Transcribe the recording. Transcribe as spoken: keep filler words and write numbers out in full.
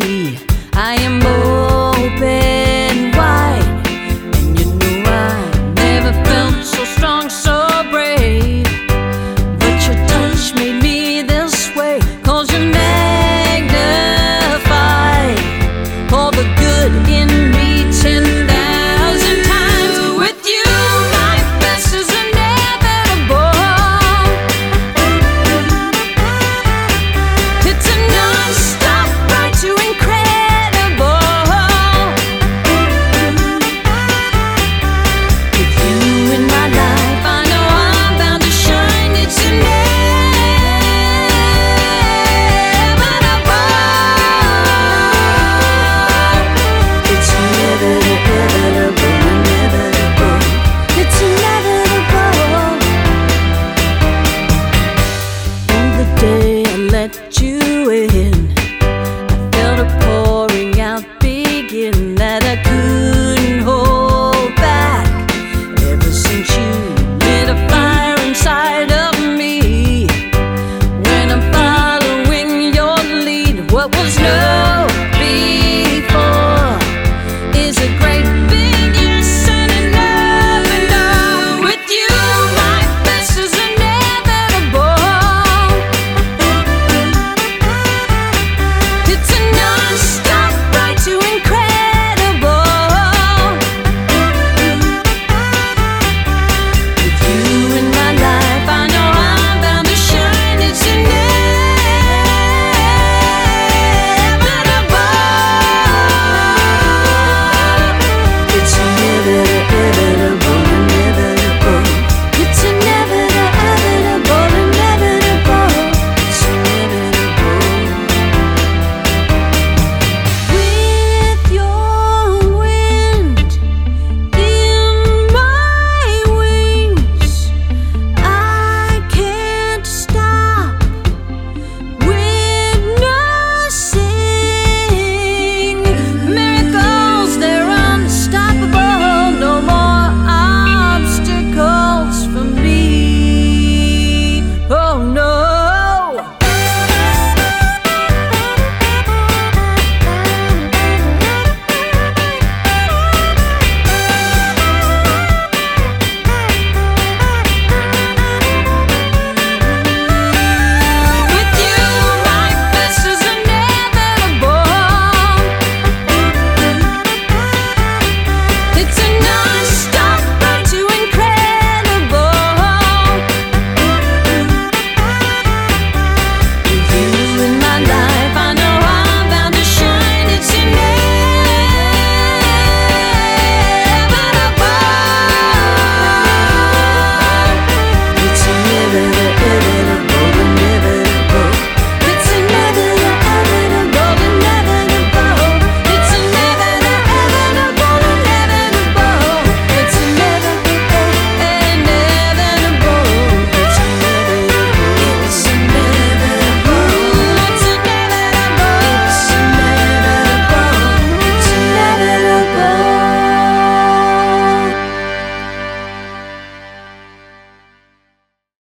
I am open wide, and you know I never felt so strong, so brave. But your touch made me this way, 'cause you magnify all the good in me ten thousand times. With you, my best is inevitable. It's a non-stop ride to incredible. With you in my life, I know I'm bound to shine. It's inevitable. It's inevitable, inevitable. It's inevitable. On the day I let you in, I felt a pouring out begin that I couldn't hold back. Ever since you lit a fire inside of me, when I'm following your lead, what was no